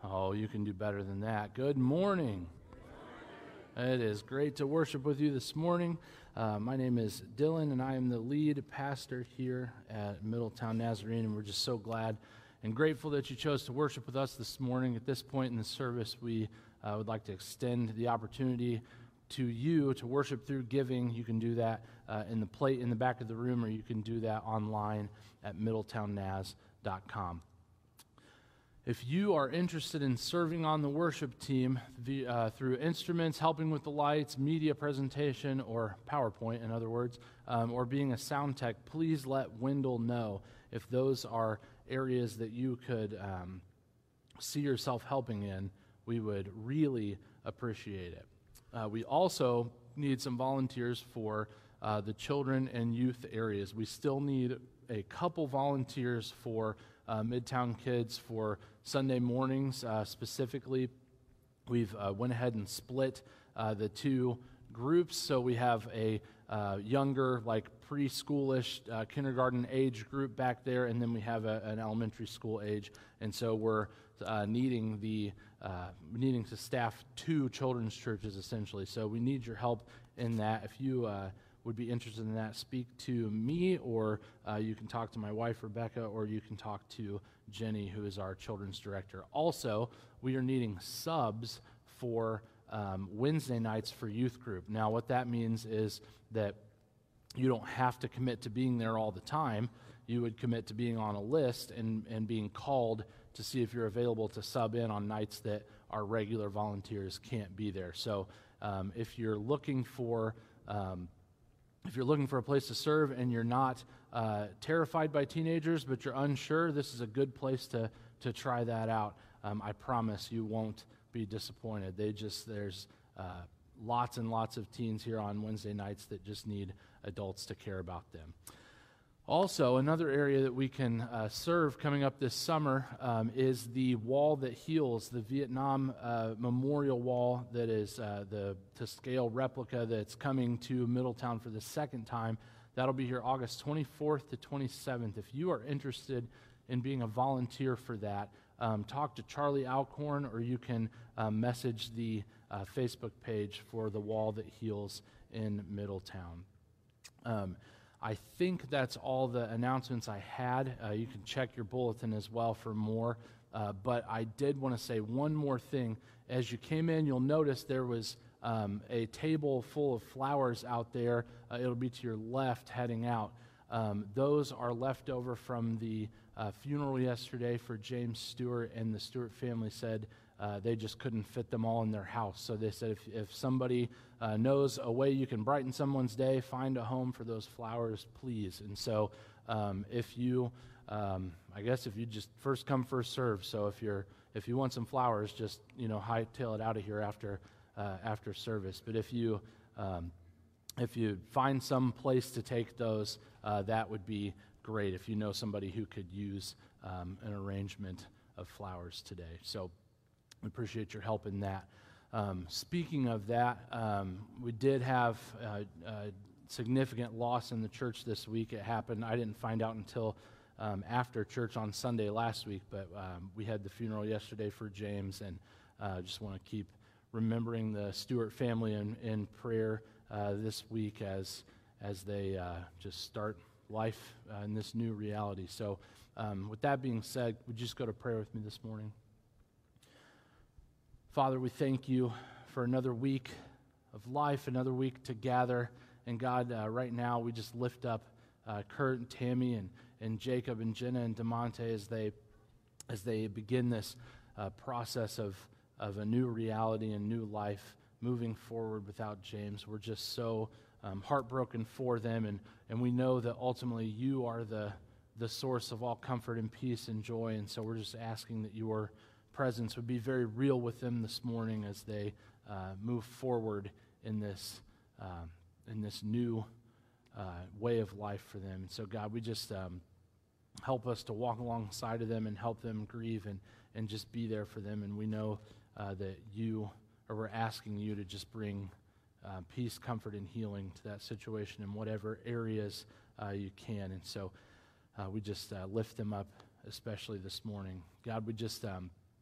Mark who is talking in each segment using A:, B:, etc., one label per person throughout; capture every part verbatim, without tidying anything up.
A: Oh, you can do better than that. Good morning. It is great to worship with you this morning. Uh, my name is Dylan, and I am the lead pastor here at Middletown Nazarene, and we're just so glad and grateful that you chose to worship with us this morning. At this point in the service, we uh, would like to extend the opportunity to you to worship through giving. You can do that uh, in the plate in the back of the room, or you can do that online at middletown naz dot com. If you are interested in serving on the worship team via, uh, through instruments, helping with the lights, media presentation, or PowerPoint, in other words, um, or being a sound tech, please let Wendell know if those are areas that you could um, see yourself helping in. We would really appreciate it. Uh, we also need some volunteers for uh, the children and youth areas. We still need a couple volunteers for uh, Midtown Kids for Sunday mornings uh, specifically. We've uh, went ahead and split uh, the two groups, so we have a uh, younger, like preschoolish, uh, kindergarten age group back there, and then we have a, an elementary school age, and so we're uh, needing the uh, needing to staff two children's churches essentially. So we need your help in that. If you uh, would be interested in that, speak to me, or uh, you can talk to my wife, Rebecca, or you can talk to Jenny, who is our children's director. Also, we are needing subs for um, Wednesday nights for youth group. Now, what that means is that you don't have to commit to being there all the time. You would commit to being on a list and, and being called to see if you're available to sub in on nights that our regular volunteers can't be there. So um, if you're looking for... Um, If you're looking for a place to serve and you're not uh, terrified by teenagers, but you're unsure, this is a good place to to try that out. Um, I promise you won't be disappointed. They just there's uh, lots and lots of teens here on Wednesday nights that just need adults to care about them. Also, another area that we can uh, serve coming up this summer um, is the Wall That Heals, the Vietnam uh, Memorial Wall that is uh, the to scale replica that's coming to Middletown for the second time. That'll be here August twenty-fourth to twenty-seventh. If you are interested in being a volunteer for that, um, talk to Charlie Alcorn, or you can uh, message the uh, Facebook page for the Wall That Heals in Middletown. Um, I think that's all the announcements I had. Uh, you can check your bulletin as well for more. Uh, but I did want to say one more thing. As you came in, you'll notice there was um, a table full of flowers out there. Uh, it'll be to your left heading out. Um, those are left over from the uh, funeral yesterday for James Stewart, and the Stewart family said uh, they just couldn't fit them all in their house. So they said if, if somebody uh, knows a way you can brighten someone's day, find a home for those flowers, please. And so um, if you, um, I guess if you just first come, first serve. So if you're if you want some flowers, just you know hightail it out of here after uh, after service. But if you um, if you find some place to take those, uh, that would be great. If you know somebody who could use um, an arrangement of flowers today, so we appreciate your help in that. Um, speaking of that, um, we did have uh, a significant loss in the church this week. It happened. I didn't find out until um, after church on Sunday last week, but um, we had the funeral yesterday for James, and uh, just want to keep remembering the Stewart family in, in prayer uh, this week as as they uh, just start life uh, in this new reality. So um, with that being said, would you just go to prayer with me this morning? Father, we thank you for another week of life, another week to gather. And God, uh, right now we just lift up uh, Kurt and Tammy and, and Jacob and Jenna and DeMonte as they as they begin this uh, process of, of a new reality and new life moving forward without James. We're just so um, heartbroken for them, and, and we know that ultimately you are the, the source of all comfort and peace and joy, and so we're just asking that your presence would be very real with them this morning as they uh, move forward in this um, in this new uh, way of life for them. And so, God, we just um, help us to walk alongside of them and help them grieve and, and just be there for them. And we know uh, that you, or we're asking you to just bring uh, peace, comfort, and healing to that situation in whatever areas uh, you can. And so uh, we just uh, lift them up, especially this morning. God, we just... Um,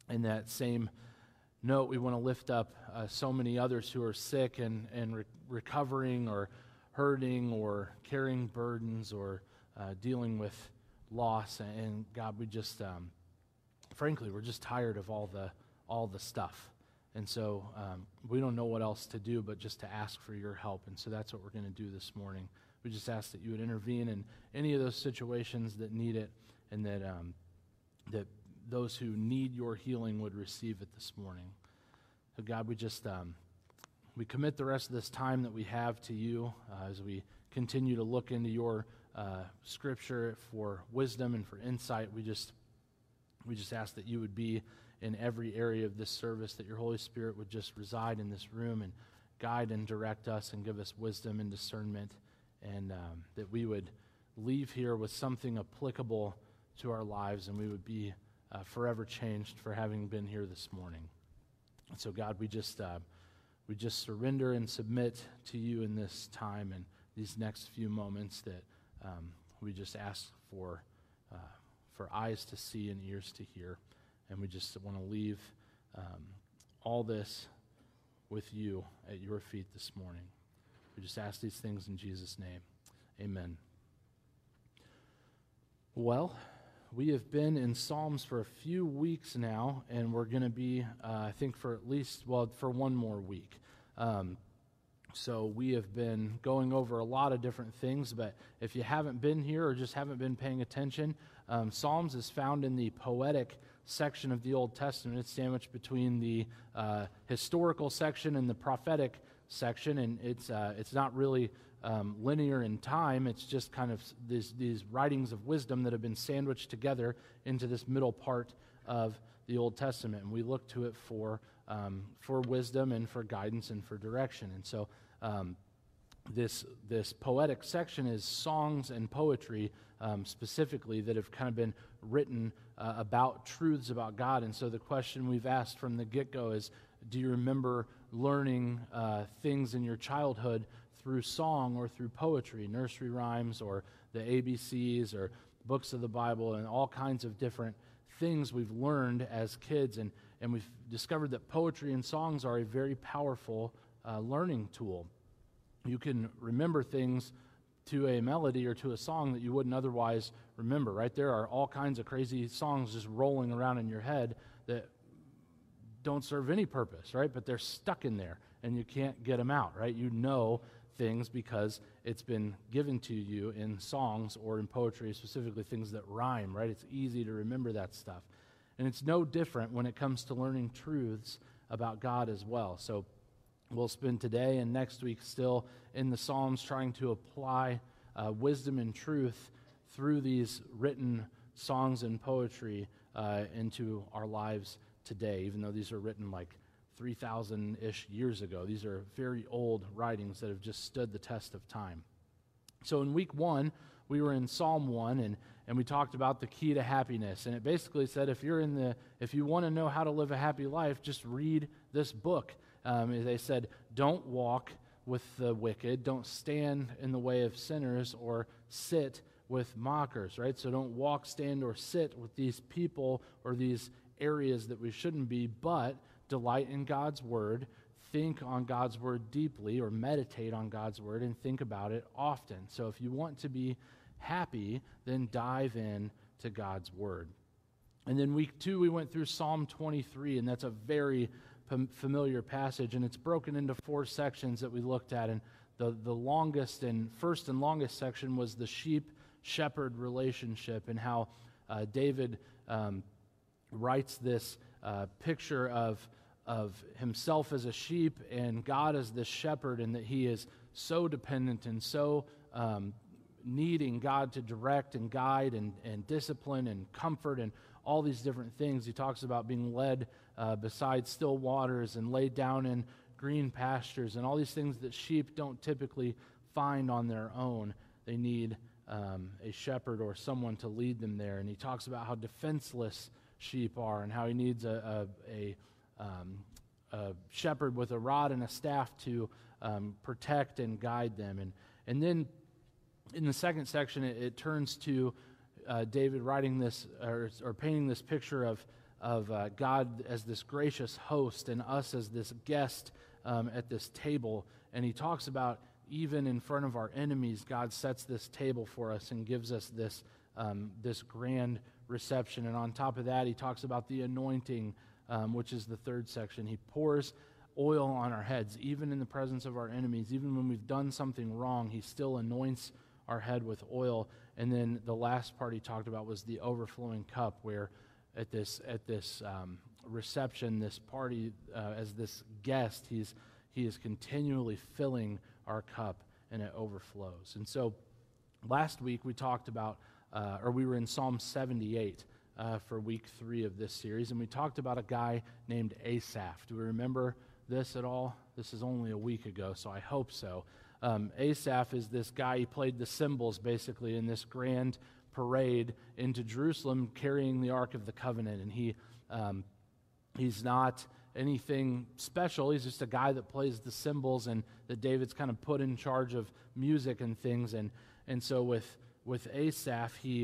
A: in that same note, we want to lift up uh, so many others who are sick and, and re- recovering or hurting or carrying burdens or uh, dealing with loss. And, and God, we just, um, frankly, we're just tired of all the all the stuff. And so um, we don't know what else to do but just to ask for your help. And so that's what we're going to do this morning. We just ask that you would intervene in any of those situations that need it, and that um, that those who need your healing would receive it this morning. So God, we just um, we commit the rest of this time that we have to you uh, as we continue to look into your uh, scripture for wisdom and for insight. We just we just ask that you would be in every area of this service, that your Holy Spirit would just reside in this room and guide and direct us and give us wisdom and discernment, and um, that we would leave here with something applicable to our lives, and we would be uh, forever changed for having been here this morning. And so, God, we just uh, we just surrender and submit to you in this time and these next few moments, that um, we just ask for uh, for eyes to see and ears to hear. And we just want to leave um, all this with you at your feet this morning. We just ask these things in Jesus' name. Amen. Well, we have been in Psalms for a few weeks now, and we're going to be, uh, I think, for at least, well, for one more week. Um, so we have been going over a lot of different things, but if you haven't been here or just haven't been paying attention, um, Psalms is found in the poetic section of the Old Testament. It's sandwiched between the uh, historical section and the prophetic section, and it's uh, it's not really um, linear in time. It's just kind of these these writings of wisdom that have been sandwiched together into this middle part of the Old Testament, and we look to it for um, for wisdom and for guidance and for direction. And so um, this this poetic section is songs and poetry um, specifically that have kind of been written uh, about truths about God. And so the question we've asked from the get-go is, do you remember learning uh, things in your childhood through song or through poetry, nursery rhymes or the A B Cs or books of the Bible, and all kinds of different things we've learned as kids? And, and we've discovered that poetry and songs are a very powerful uh, learning tool. You can remember things to a melody or to a song that you wouldn't otherwise remember, right? There are all kinds of crazy songs just rolling around in your head that don't serve any purpose, right? But they're stuck in there, and you can't get them out, right? You know things because it's been given to you in songs or in poetry, specifically things that rhyme, right? It's easy to remember that stuff. And it's no different when it comes to learning truths about God as well. So we'll spend today and next week still in the Psalms trying to apply uh, wisdom and truth through these written songs and poetry uh, into our lives today, even though these are written like three thousand-ish years ago. These are very old writings that have just stood the test of time. So in week one, we were in Psalm one, and, and we talked about the key to happiness. And it basically said if you're in the if you want to know how to live a happy life, just read this book. Um, they said, don't walk with the wicked, don't stand in the way of sinners, or sit with mockers, right? So don't walk, stand, or sit with these people or these areas that we shouldn't be, but delight in God's word, think on God's word deeply, or meditate on God's word and think about it often. So if you want to be happy, then dive in to God's word. And then week two, we went through Psalm twenty-three, and that's a very familiar passage, and it's broken into four sections that we looked at. And the, the longest and first and longest section was the sheep-shepherd relationship, and how uh, David um, writes this uh, picture of, of himself as a sheep and God as the shepherd, and that he is so dependent and so um, needing God to direct and guide and, and discipline and comfort and all these different things. He talks about being led uh, beside still waters and laid down in green pastures, and all these things that sheep don't typically find on their own. They need um, a shepherd or someone to lead them there. And he talks about how defenseless sheep are, and how he needs a, a, a, um, a shepherd with a rod and a staff to um, protect and guide them. And, and then in the second section, it, it turns to Uh, David writing this or, or painting this picture of of uh, God as this gracious host and us as this guest um, at this table. And he talks about even in front of our enemies, God sets this table for us and gives us this um, this grand reception. And on top of that, he talks about the anointing, um, which is the third section. He pours oil on our heads, even in the presence of our enemies. Even when we've done something wrong, he still anoints our head with oil. And then the last part he talked about was the overflowing cup, where at this at this um, reception, this party, uh, as this guest, he's he is continually filling our cup, and it overflows. And so last week we talked about, uh, or we were in Psalm seventy-eight uh, for week three of this series, and we talked about a guy named Asaph. Do we remember this at all? This is only a week ago, so I hope so. Um, Asaph is this guy, he played the cymbals basically in this grand parade into Jerusalem carrying the Ark of the Covenant, and he um, he's not anything special. He's just a guy that plays the cymbals and that David's kind of put in charge of music and things. And and so with with Asaph, he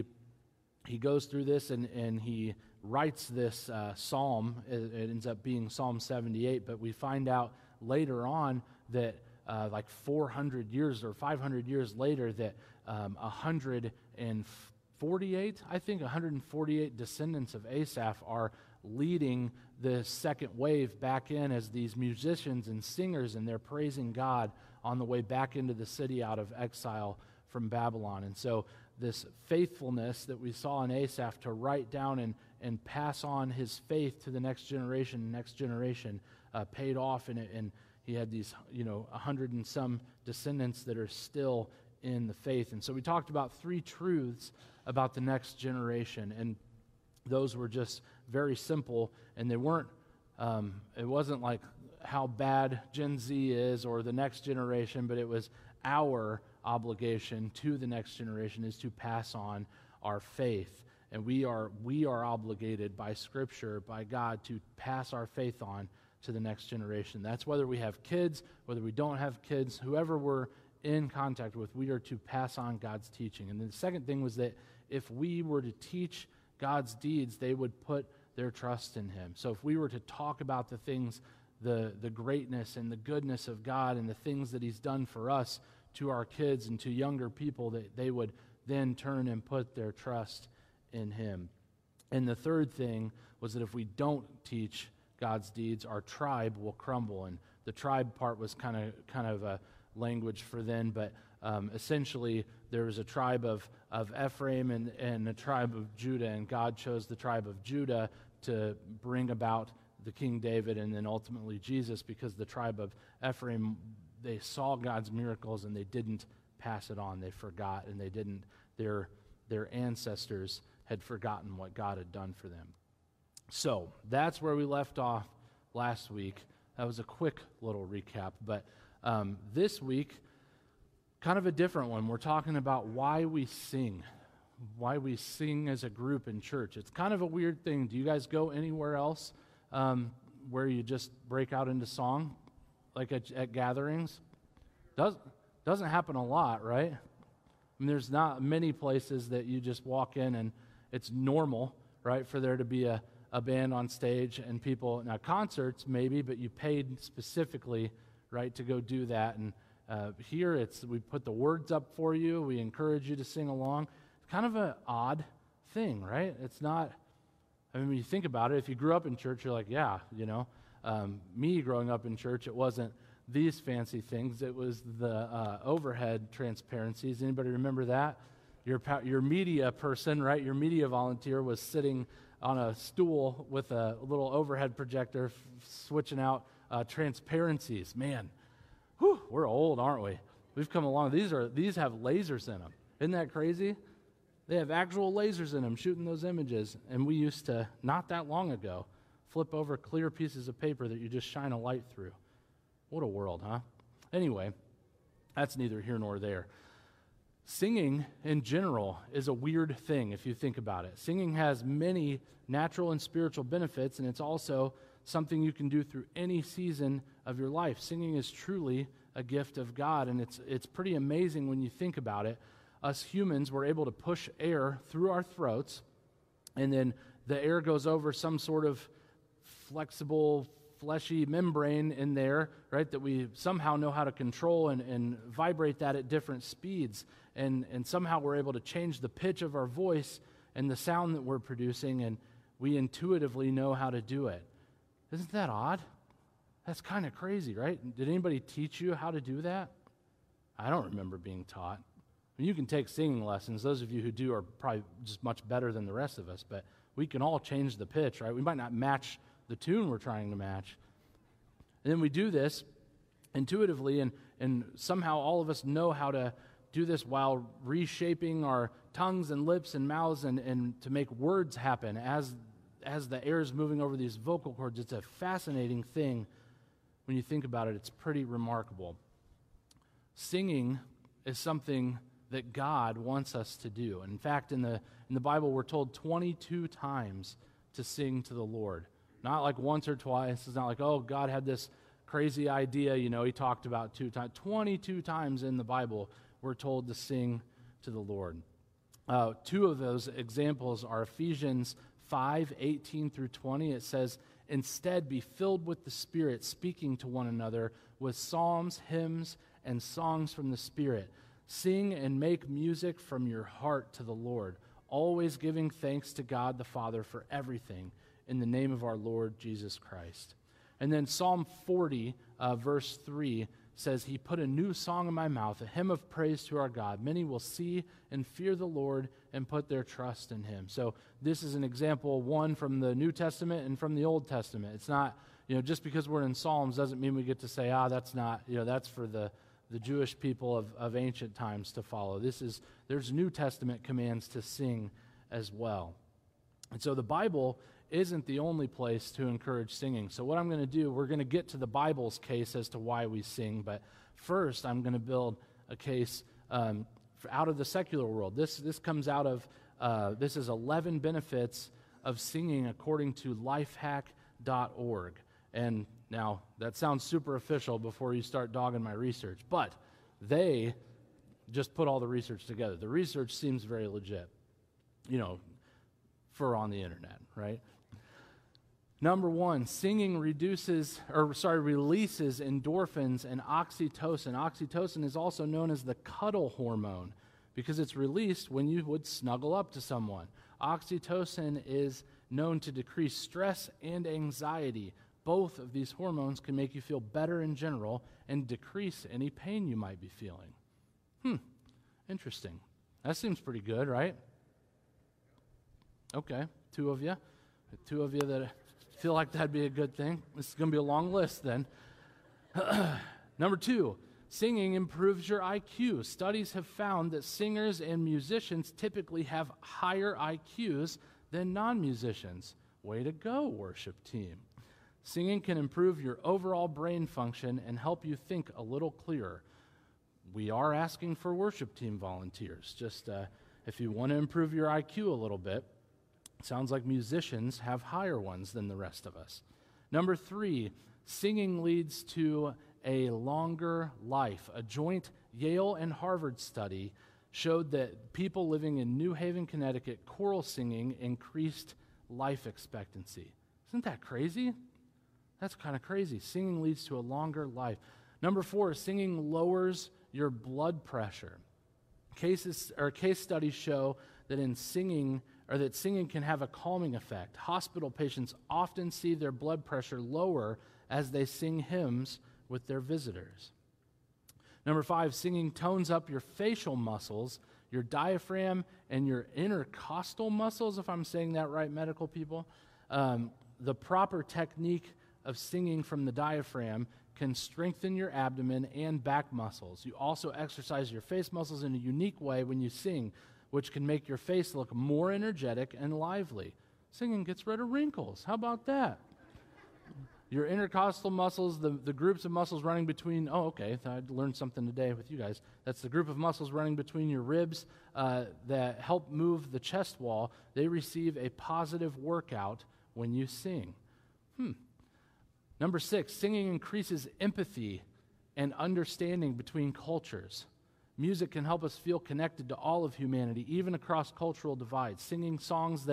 A: he goes through this and, and he writes this uh, psalm. It, it ends up being Psalm seventy-eight, but we find out later on that uh, like four hundred years or five hundred years later that um, one hundred forty-eight, I think one hundred forty-eight descendants of Asaph are leading the second wave back in as these musicians and singers, and they're praising God on the way back into the city out of exile from Babylon. And so this faithfulness that we saw in Asaph to write down and, and pass on his faith to the next generation, next generation, uh, paid off in it, and he had these, you know, a hundred and some descendants that are still in the faith. And so we talked about three truths about the next generation, and those were just very simple, and they weren't, um, it wasn't like how bad Gen Z is or the next generation, but it was our obligation to the next generation is to pass on our faith. And we are we are obligated by Scripture, by God, to pass our faith on to the next generation. That's whether we have kids, whether we don't have kids, whoever we're in contact with, we are to pass on God's teaching. And then the second thing was that if we were to teach God's deeds, they would put their trust in him. So if we were to talk about the things, the, the greatness and the goodness of God and the things that he's done for us to our kids and to younger people, that they would then turn and put their trust in him. And the third thing was that if we don't teach God's deeds, our tribe will crumble. And the tribe part was kind of kind of a language for then, but um, essentially there was a tribe of, of Ephraim and, and a tribe of Judah, and God chose the tribe of Judah to bring about the King David and then ultimately Jesus, because the tribe of Ephraim, they saw God's miracles and they didn't pass it on. They forgot, and they didn't, their, their ancestors had forgotten what God had done for them. So that's where we left off last week. That was a quick little recap, but um, this week, kind of a different one. We're talking about why we sing, why we sing as a group in church. It's kind of a weird thing. Do you guys go anywhere else um, where you just break out into song, like at, at gatherings? Does, doesn't happen a lot, right? I mean, there's not many places that you just walk in and it's normal, right, for there to be a, a band on stage and people. Now, concerts maybe, but you paid specifically, right, to go do that. And uh, here it's, we put the words up for you. We encourage you to sing along. It's kind of an odd thing, right? It's not, I mean, when you think about it, if you grew up in church, you're like, yeah, you know. Um, me growing up in church, it wasn't these fancy things. It was the uh, overhead transparencies. Anybody remember that? Your your media person, right? Your media volunteer was sitting on a stool with a little overhead projector, f- switching out uh, transparencies. Man, whew, we're old, aren't we? We've come along. These are these have lasers in them. Isn't that crazy? They have actual lasers in them shooting those images. And we used to, not that long ago, flip over clear pieces of paper that you just shine a light through. What a world, huh? Anyway, that's neither here nor there. Singing in general is a weird thing if you think about it. Singing has many natural and spiritual benefits, and it's also something you can do through any season of your life. Singing is truly a gift of God, and it's it's pretty amazing when you think about it. Us humans were able to push air through our throats, and then the air goes over some sort of flexible, fleshy membrane in there, right, that we somehow know how to control and, and vibrate that at different speeds. And, and somehow we're able to change the pitch of our voice and the sound that we're producing, and we intuitively know how to do it. Isn't that odd? That's kind of crazy, right? Did anybody teach you how to do that? I don't remember being taught. I mean, you can take singing lessons. Those of you who do are probably just much better than the rest of us, but we can all change the pitch, right? We might not match the tune we're trying to match. And then we do this intuitively, and, and somehow all of us know how to do this while reshaping our tongues and lips and mouths and, and to make words happen as, as the air is moving over these vocal cords. It's a fascinating thing. When you think about it, it's pretty remarkable. Singing is something that God wants us to do. And in fact, in the in the Bible, we're told twenty-two times to sing to the Lord. Not like once or twice. It's not like, oh, God had this crazy idea, you know, he talked about two times. twenty-two times in the Bible, we're told to sing to the Lord. Uh, two of those examples are Ephesians five, eighteen through twenty. It says, instead be filled with the Spirit, speaking to one another with psalms, hymns, and songs from the Spirit. Sing and make music from your heart to the Lord, always giving thanks to God the Father for everything in the name of our Lord Jesus Christ. And then Psalm forty, uh, verse three says, he put a new song in my mouth, a hymn of praise to our God. Many will see and fear the Lord and put their trust in him. So this is an example, one from the New Testament and from the Old Testament. It's not, you know, just because we're in Psalms doesn't mean we get to say, ah, that's not, you know, that's for the the Jewish people of, of ancient times to follow. This is, there's New Testament commands to sing as well. And so the Bible isn't the only place to encourage singing. So what I'm going to do, we're going to get to the Bible's case as to why we sing, but first I'm going to build a case um, for out of the secular world. This, this comes out of, uh, this is eleven benefits of singing according to lifehack dot org. And now, that sounds super official before you start dogging my research, but they just put all the research together. The research seems very legit, you know, for on the internet, right? Number one, singing reduces, or sorry, releases endorphins and oxytocin. Oxytocin is also known as the cuddle hormone because it's released when you would snuggle up to someone. Oxytocin is known to decrease stress and anxiety. Both of these hormones can make you feel better in general and decrease any pain you might be feeling. Hmm, interesting. That seems pretty good, right? Okay, two of you. Two of you that feel like that'd be a good thing. This is going to be a long list then. Number two, singing improves your I Q. Studies have found that singers and musicians typically have higher I Qs than non-musicians. Way to go, worship team. Singing can improve your overall brain function and help you think a little clearer. We are asking for worship team volunteers. Just uh, if you want to improve your I Q a little bit, it sounds like musicians have higher ones than the rest of us. Number three, singing leads to a longer life. A joint Yale and Harvard study showed that people living in New Haven, Connecticut, choral singing increased life expectancy. Isn't that crazy? That's kind of crazy. Singing leads to a longer life. Number four, singing lowers your blood pressure. Cases or case studies show that in singing or that singing can have a calming effect. Hospital patients often see their blood pressure lower as they sing hymns with their visitors. Number five, singing tones up your facial muscles, your diaphragm, and your intercostal muscles, if I'm saying that right, medical people. Um, the proper technique of singing from the diaphragm can strengthen your abdomen and back muscles. You also exercise your face muscles in a unique way when you sing, which can make your face look more energetic and lively. Singing gets rid of wrinkles. How about that? Your intercostal muscles, the, the groups of muscles running between, oh, okay, I learned something today with you guys. That's the group of muscles running between your ribs uh, that help move the chest wall. They receive a positive workout when you sing. Hmm. Number six, singing increases empathy and understanding between cultures. Music can help us feel connected to all of humanity, even across cultural divides. Singing songs that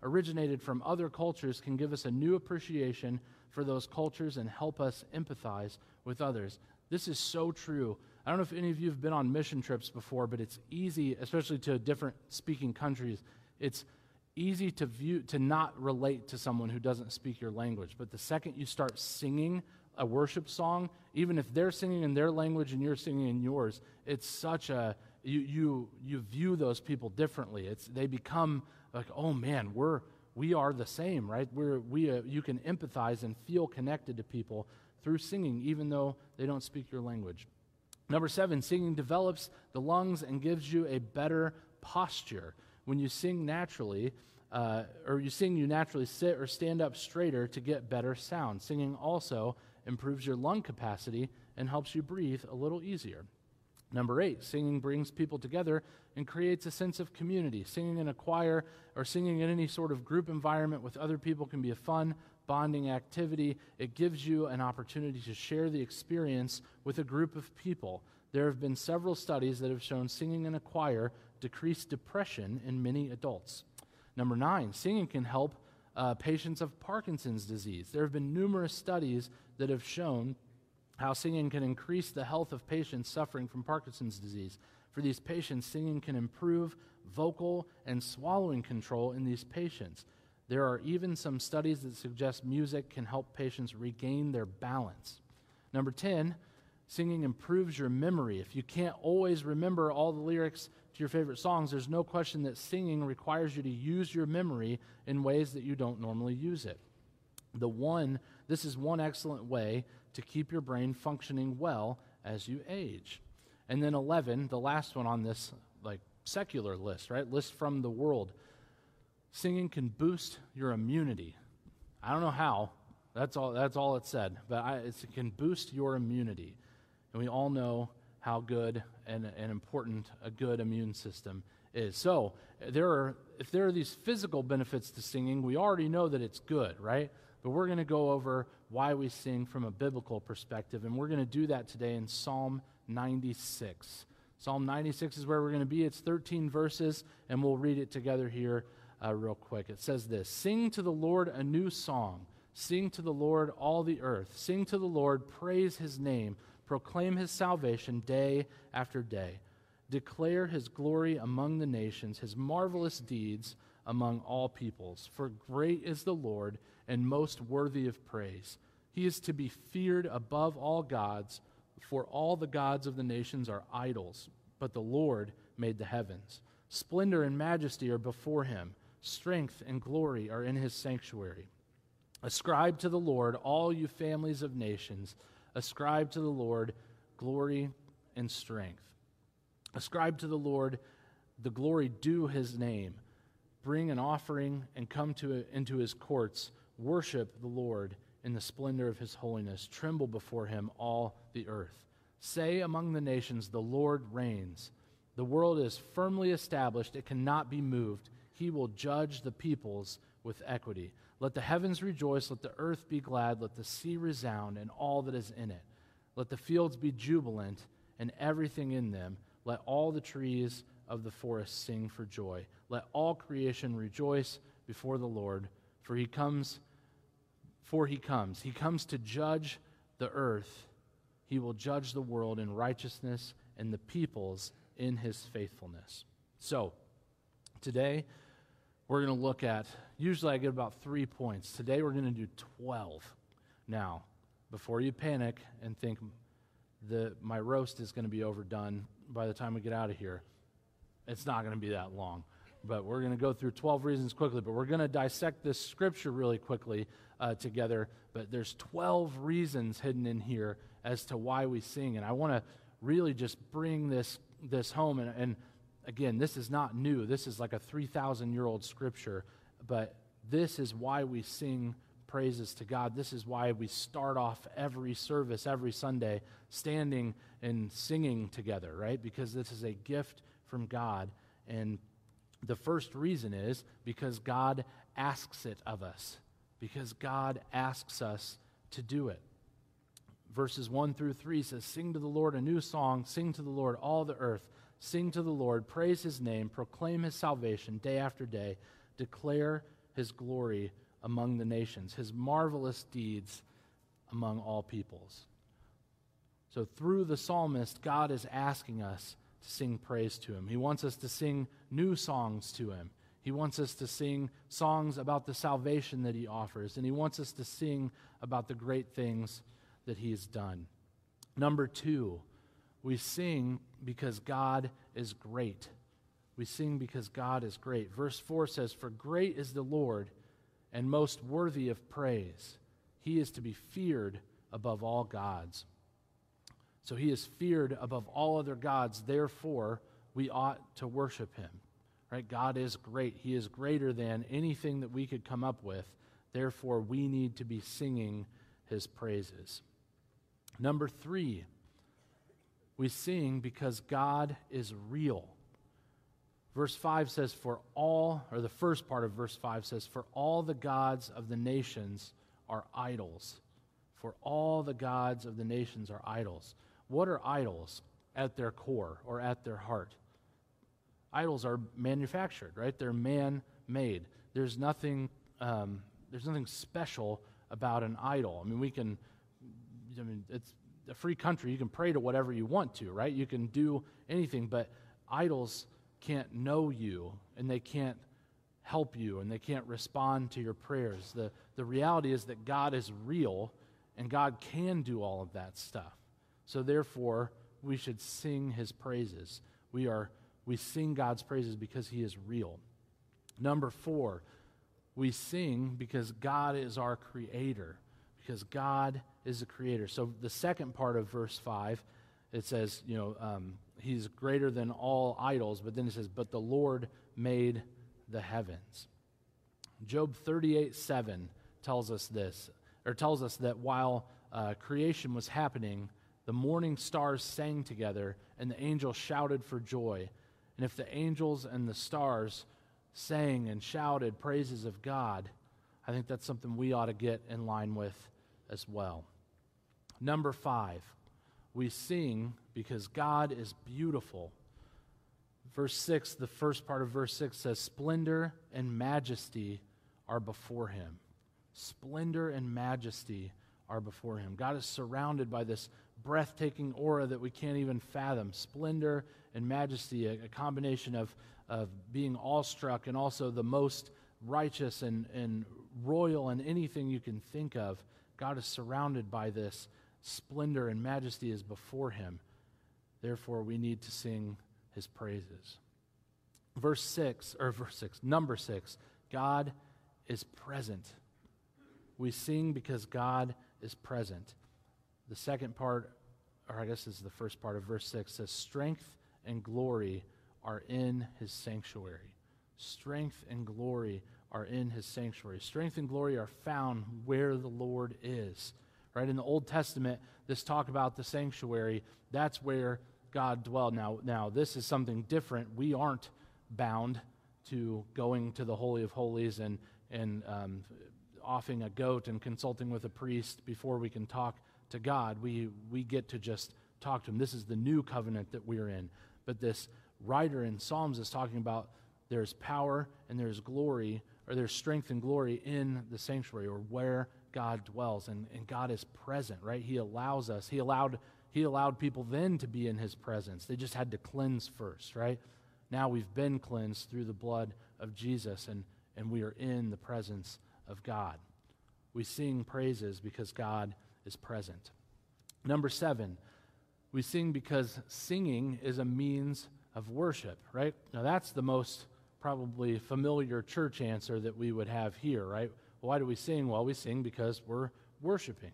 A: originated from other cultures can give us a new appreciation for those cultures and help us empathize with others. This is so true. I don't know if any of you have been on mission trips before, but it's easy, especially to different speaking countries, it's easy to view, to not relate to someone who doesn't speak your language. But the second you start singing a worship song, even if they're singing in their language and you're singing in yours, it's such a, you you you view those people differently. It's they become like, oh man, we're we are the same, right? We're we uh, you can empathize and feel connected to people through singing, even though they don't speak your language. Number seven, singing develops the lungs and gives you a better posture. When you sing naturally, uh, or you sing, you naturally sit or stand up straighter to get better sound. Singing also improves your lung capacity and helps you breathe a little easier. Number eight, singing brings people together and creates a sense of community. Singing in a choir or singing in any sort of group environment with other people can be a fun, bonding activity. It gives you an opportunity to share the experience with a group of people. There have been several studies that have shown singing in a choir decreased depression in many adults. Number nine, singing can help uh, patients of Parkinson's disease. There have been numerous studies that have shown how singing can increase the health of patients suffering from Parkinson's disease. For these patients, singing can improve vocal and swallowing control in these patients. There are even some studies that suggest music can help patients regain their balance. Number ten, singing improves your memory. If you can't always remember all the lyrics to your favorite songs, there's no question that singing requires you to use your memory in ways that you don't normally use it. The one, this is one excellent way to keep your brain functioning well as you age. And then eleven, the last one on this like secular list, right? List from the world. Singing can boost your immunity. I don't know how. That's all that's all it said. But I, it's, it can boost your immunity. And we all know how good and, and important a good immune system is. So there are, if there are these physical benefits to singing, we already know that it's good, right? But we're going to go over why we sing from a biblical perspective, and we're going to do that today in Psalm ninety-six. Psalm ninety-six is where we're going to be. It's thirteen verses, and we'll read it together here uh, real quick. It says this: "Sing to the Lord a new song. Sing to the Lord all the earth. Sing to the Lord, praise his name. Proclaim his salvation day after day. Declare his glory among the nations, his marvelous deeds among all peoples. For great is the Lord, and most worthy of praise. He is to be feared above all gods, for all the gods of the nations are idols, but the Lord made the heavens. Splendor and majesty are before him. Strength and glory are in his sanctuary. Ascribe to the Lord, all you families of nations. Ascribe to the Lord glory and strength. Ascribe to the Lord the glory due his name. Bring an offering and come to into his courts. Worship the Lord in the splendor of his holiness. Tremble before him, all the earth. Say among the nations, the Lord reigns. The world is firmly established. It cannot be moved. He will judge the peoples with equity. Let the heavens rejoice. Let the earth be glad. Let the sea resound and all that is in it. Let the fields be jubilant and everything in them. Let all the trees of the forest sing for joy. Let all creation rejoice before the Lord, for he comes, for he comes. He comes to judge the earth. He will judge the world in righteousness and the peoples in his faithfulness." So, today we're going to look at, usually I get about three points. Today we're going to do twelve. Now, before you panic and think the my roast is going to be overdone by the time we get out of here, it's not going to be that long. But we're going to go through twelve reasons quickly, but we're going to dissect this scripture really quickly uh, together. But there's twelve reasons hidden in here as to why we sing. And I want to really just bring this this home. And, and again, this is not new. This is like a three thousand year old scripture. But this is why we sing praises to God. This is why we start off every service, every Sunday, standing and singing together, right? Because this is a gift from God. And the first reason is because God asks it of us. Because God asks us to do it. Verses one through three says, "Sing to the Lord a new song. Sing to the Lord all the earth. Sing to the Lord. Praise his name. Proclaim his salvation day after day. Declare his glory among the nations, his marvelous deeds among all peoples. So through the psalmist, God is asking us to sing praise to him. He wants us to sing new songs to him. He wants us to sing songs about the salvation that he offers, and he wants us to sing about the great things that he has done. Number two, we sing because God is great. We sing because God is great. Verse four says, "For great is the Lord, and most worthy of praise. He is to be feared above all gods." So he is feared above all other gods, therefore we ought to worship him. Right? God is great. He is greater than anything that we could come up with. Therefore, we need to be singing his praises. Number three, we sing because God is real. Verse five says, for all, or the first part of verse five says, for all the gods of the nations are idols. For all the gods of the nations are idols. What are idols at their core or at their heart? Idols are manufactured, right? They're man-made. There's nothing, um, there's nothing special about an idol. I mean, we can, I mean, it's a free country. You can pray to whatever you want to, right? You can do anything, but idols can't know you, and they can't help you, and they can't respond to your prayers. The, the reality is that God is real, and God can do all of that stuff. So therefore, we should sing his praises. We are we sing God's praises because he is real. Number four, we sing because God is our creator, because God is a creator. So the second part of verse five, it says, you know, um, he's greater than all idols, but then it says, but the Lord made the heavens. Job thirty-eight seven tells us this, or tells us that while uh, creation was happening, the morning stars sang together, and the angels shouted for joy. And if the angels and the stars sang and shouted praises of God, I think that's something we ought to get in line with as well. Number five, we sing because God is beautiful. Verse six, the first part of verse six says, splendor and majesty are before him. Splendor and majesty are before him. God is surrounded by this breathtaking aura that we can't even fathom. Splendor and majesty, a, a combination of, of being awestruck and also the most righteous and, and royal and anything you can think of. God is surrounded by this splendor and majesty is before him. Therefore, we need to sing his praises. Verse six, or verse six, number six, God is present. We sing because God is present. The second part, or I guess this is the first part of verse six, says, strength and glory are in his sanctuary. Strength and glory are in his sanctuary. Strength and glory are found where the Lord is. Right? In the Old Testament, this talk about the sanctuary, that's where God dwelled. Now, now this is something different. We aren't bound to going to the Holy of Holies and, and um, offering a goat and consulting with a priest before we can talk to God. We we get to just talk to him. This is the new covenant that we're in. But this writer in Psalms is talking about there's power and there's glory, or there's strength and glory in the sanctuary, or where God dwells. And, and God is present, right? He allows us. He allowed He allowed people then to be in his presence. They just had to cleanse first, right? Now we've been cleansed through the blood of Jesus, and, and we are in the presence of God. We sing praises because God is present. Number seven, we sing because singing is a means of worship, right? Now that's the most probably familiar church answer that we would have here, right? Well, why do we sing? Well, we sing because we're worshiping.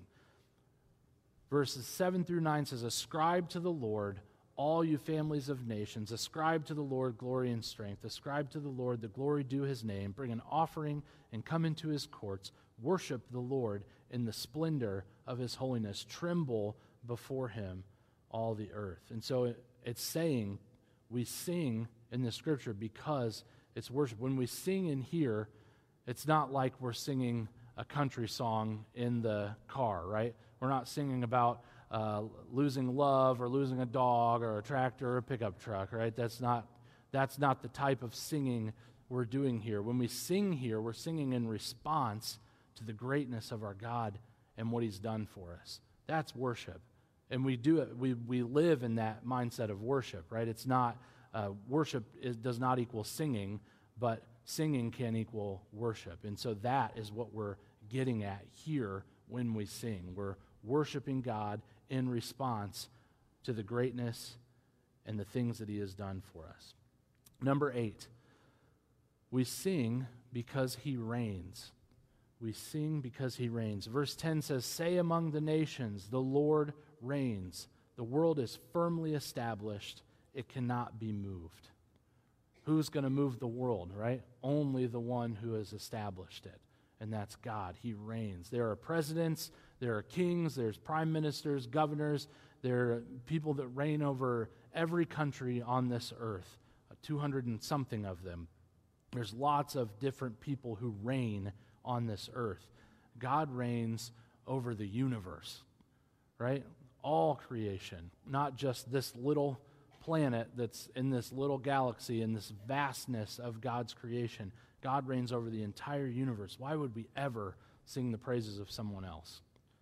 A: Verses seven through nine says, ascribe to the Lord, all you families of nations. Ascribe to the Lord glory and strength. Ascribe to the Lord the glory due his name. Bring an offering and come into his courts. Worship the Lord in the splendor of his holiness. Tremble before him, all the earth. And so it, it's saying we sing in the scripture because it's worship. When we sing in here, it's not like we're singing a country song in the car, right? We're not singing about uh, losing love or losing a dog or a tractor or a pickup truck, right? That's not that's not the type of singing we're doing here. When we sing here, we're singing in response to the greatness of our God and what he's done for us. That's worship. And we do it, we, we live in that mindset of worship, right? It's not, uh, worship is, does not equal singing, but singing can equal worship. And so that is what we're getting at here when we sing. We're worshiping God in response to the greatness and the things that he has done for us. Number eight, we sing because he reigns. We sing because he reigns. Verse ten says, "Say among the nations, the Lord reigns. The world is firmly established. It cannot be moved." Who's going to move the world, right? Only the one who has established it, and that's God. He reigns. There are presidents, there are kings, there's prime ministers, governors, there are people that reign over every country on this earth, two hundred and something of them. There's lots of different people who reign on this earth. God reigns over the universe, right? All creation, not just this little planet that's in this little galaxy, in this vastness of God's creation. God reigns over the entire universe. Why would we ever sing the praises of someone else?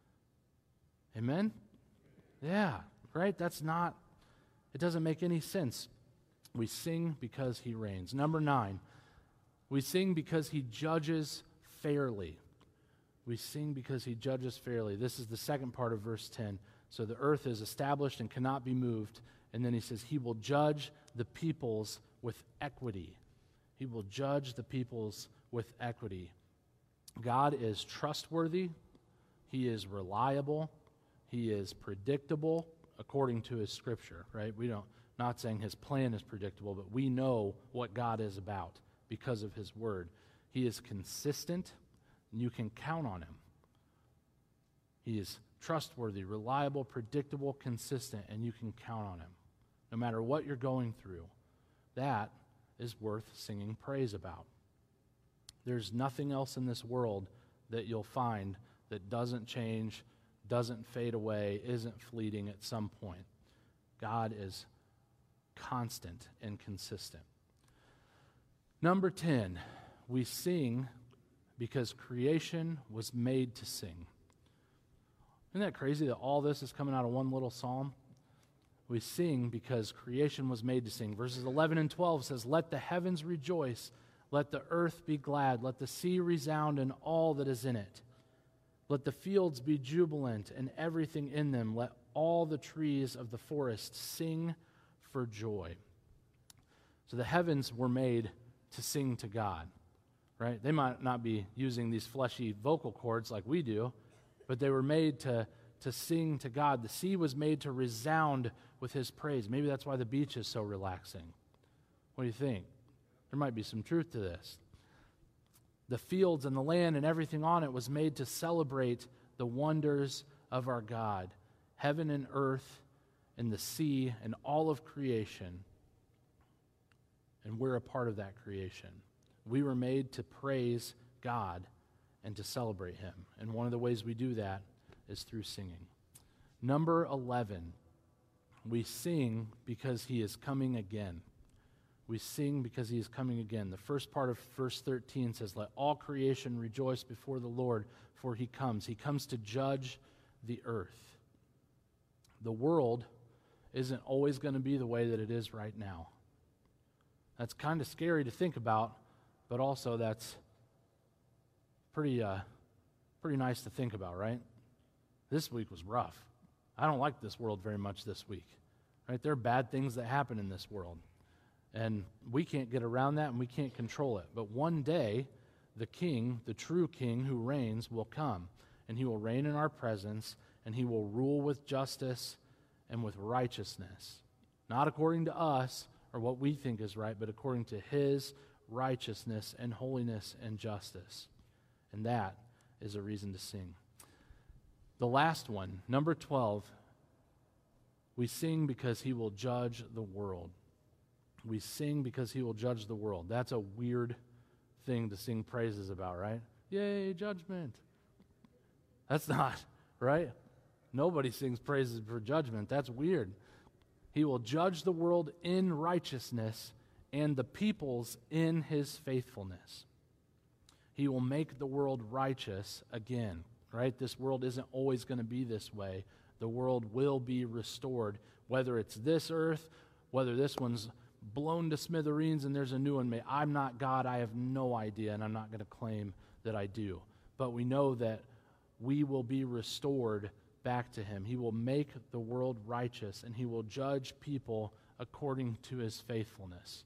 A: Amen? Yeah, right? That's not, it doesn't make any sense. We sing because he reigns. Number nine, we sing because he judges fairly. We sing because he judges fairly. This is the second part of verse ten. So the earth is established and cannot be moved. And then he says he will judge the peoples with equity. He will judge the peoples with equity. God is trustworthy. He is reliable. He is predictable according to his scripture, right? We don't, not saying his plan is predictable, but we know what God is about because of his word. He is consistent, and you can count on him. He is trustworthy, reliable, predictable, consistent, and you can count on him. No matter what you're going through, that is worth singing praise about. There's nothing else in this world that you'll find that doesn't change, doesn't fade away, isn't fleeting at some point. God is constant and consistent. Number ten, we sing because creation was made to sing. Isn't that crazy that all this is coming out of one little psalm? We sing because creation was made to sing. Verses eleven and twelve says, "Let the heavens rejoice, let the earth be glad, let the sea resound and all that is in it. Let the fields be jubilant and everything in them. Let all the trees of the forest sing for joy." So the heavens were made to sing to God, right? They might not be using these fleshy vocal cords like we do, but they were made to, to sing to God. The sea was made to resound with his praise. Maybe that's why the beach is so relaxing. What do you think? There might be some truth to this. The fields and the land and everything on it was made to celebrate the wonders of our God. Heaven and earth and the sea and all of creation. And we're a part of that creation. We were made to praise God and to celebrate him. And one of the ways we do that is through singing. Number eleven, we sing because he is coming again. We sing because he is coming again. The first part of verse thirteen says, "Let all creation rejoice before the Lord, for he comes." He comes to judge the earth. The world isn't always going to be the way that it is right now. That's kind of scary to think about, but also that's pretty uh, pretty nice to think about, right? This week was rough. I don't like this world very much this week. Right? There are bad things that happen in this world. And we can't get around that and we can't control it. But one day, the king, the true king who reigns, will come. And he will reign in our presence, and he will rule with justice and with righteousness. Not according to us or what we think is right, but according to his righteousness and holiness and justice. And that is a reason to sing. The last one, number twelve, we sing because he will judge the world. We sing because he will judge the world. That's a weird thing to sing praises about, right? Yay, judgment. That's not, right? Nobody sings praises for judgment. That's weird. He will judge the world in righteousness and the peoples in his faithfulness. He will make the world righteous again, right? This world isn't always going to be this way. The world will be restored, whether it's this earth, whether this one's blown to smithereens and there's a new one made. I'm not God. I have no idea, and I'm not going to claim that I do. But we know that we will be restored back to him. He will make the world righteous, and he will judge people according to his faithfulness.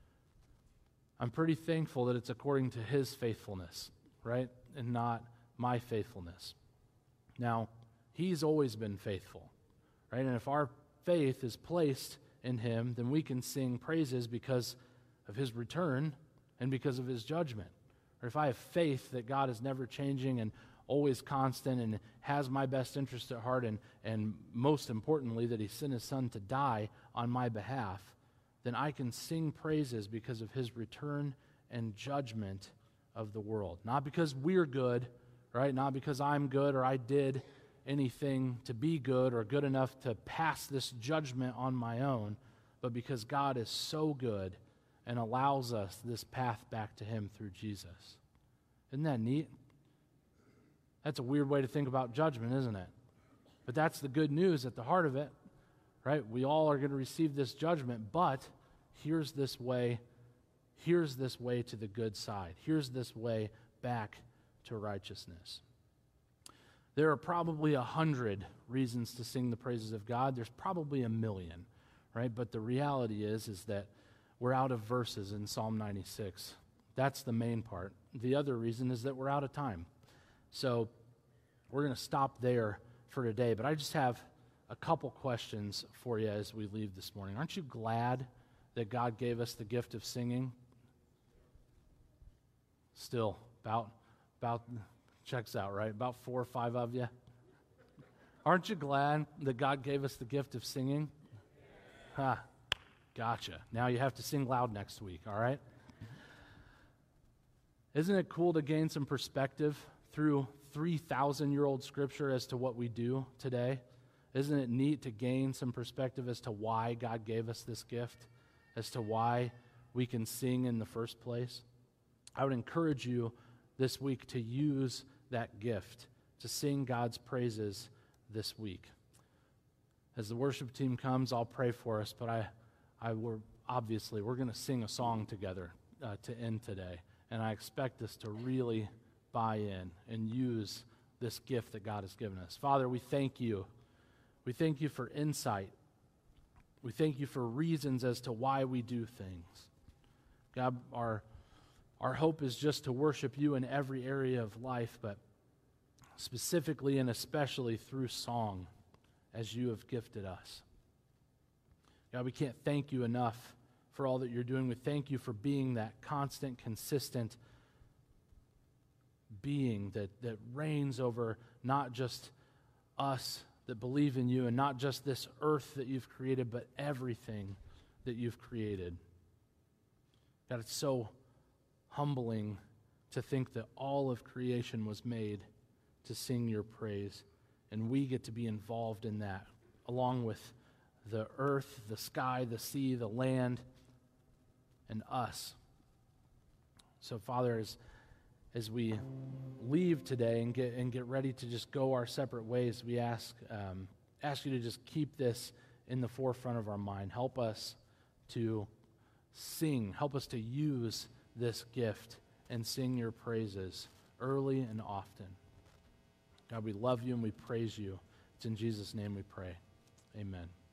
A: I'm pretty thankful that it's according to his faithfulness, right? And not my faithfulness. Now, he's always been faithful, right? And if our faith is placed in him, then we can sing praises because of his return and because of his judgment. Or if I have faith that God is never changing and always constant and has my best interest at heart, and, and most importantly, that he sent his son to die on my behalf, then I can sing praises because of his return and judgment of the world. Not because we're good, right? Not because I'm good or I did anything to be good or good enough to pass this judgment on my own, but because God is so good and allows us this path back to him through Jesus. Isn't that neat? That's a weird way to think about judgment, isn't it? But that's the good news at the heart of it, right? We all are going to receive this judgment, but here's this way, here's this way to the good side. Here's this way back to righteousness. There are probably a hundred reasons to sing the praises of God. There's probably a million, right? But the reality is, is that we're out of verses in Psalm ninety-six. That's the main part. The other reason is that we're out of time. So we're going to stop there for today. But I just have a couple questions for you as we leave this morning. Aren't you glad that God gave us the gift of singing? Still, about, about checks out, right? About four or five of you. Aren't you glad that God gave us the gift of singing? Ha, gotcha. Now you have to sing loud next week, all right? Isn't it cool to gain some perspective through three thousand year old scripture as to what we do today? Isn't it neat to gain some perspective as to why God gave us this gift, as to why we can sing in the first place? I would encourage you this week to use that gift, to sing God's praises this week. As the worship team comes, I'll pray for us, but I, I we're, obviously we're going to sing a song together uh, to end today, and I expect us to really buy in and use this gift that God has given us. Father, we thank you. We thank you for insight. We thank you for reasons as to why we do things. God, our, our hope is just to worship you in every area of life, but specifically and especially through song, as you have gifted us. God, we can't thank you enough for all that you're doing. We thank you for being that constant, consistent being that, that reigns over not just us that believe in you, and not just this earth that you've created, but everything that you've created. God, it's so humbling to think that all of creation was made to sing your praise, and we get to be involved in that, along with the earth, the sky, the sea, the land, and us. So, Father, as As we leave today and get and get ready to just go our separate ways, we ask um, ask you to just keep this in the forefront of our mind. Help us to sing. Help us to use this gift and sing your praises early and often. God, we love you and we praise you. It's in Jesus' name we pray. Amen.